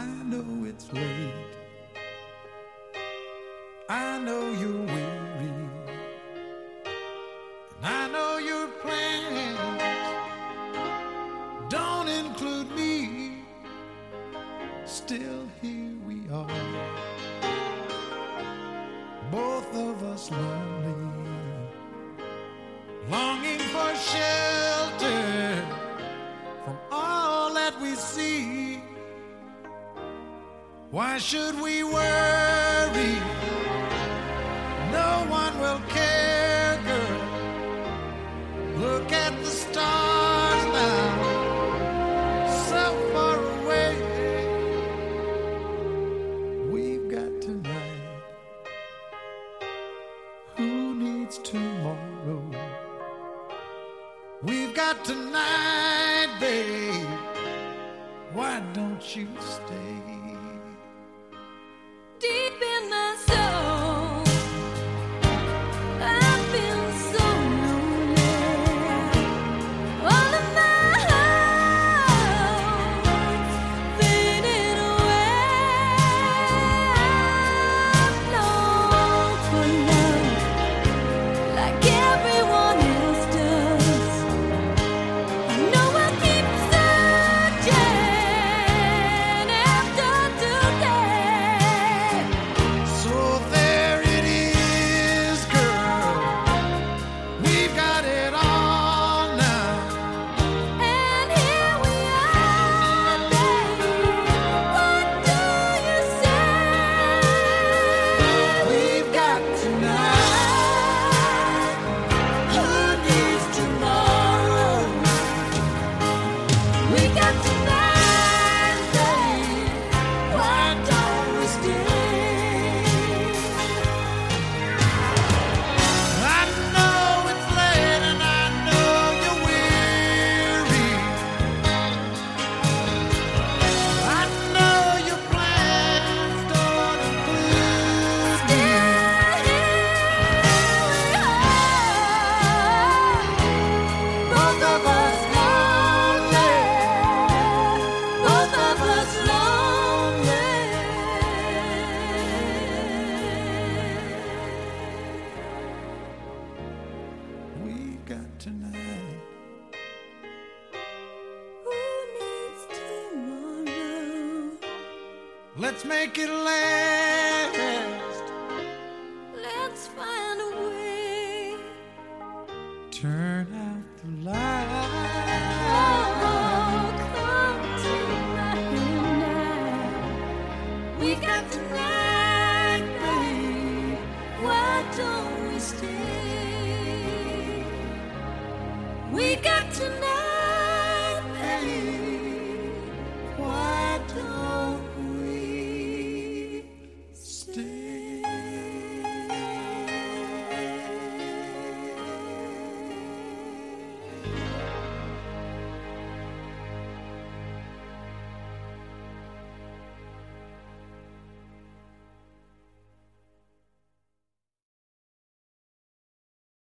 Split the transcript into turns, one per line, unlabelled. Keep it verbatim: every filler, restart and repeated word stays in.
I know it's late. I know you're weary, and I know your plans don't include me. Still here we are, both of us lonely, longing for shelter from all that we see. Why should we worry? No one will care, girl. Look at the stars now, so far away. We've got tonight. Who needs tomorrow? We've got tonight, babe. Why don't you stay?
Deep in my soul, I feel so lonely. All of my hopes fading away. I'm lost for love, like everyone else does. I know I keep searching after today.
So there it is, girl. We've got it all now.
And here we are, babe. What do you say?
We've got tonight. Who needs tomorrow?
We got tonight, babe.
Why don't we stay? I know it's late and I know you're weary. I know your plans don't include me.
Both of us lonely. Both of us lonely.
We've got tonight.
Who needs tomorrow?
Let's make it last.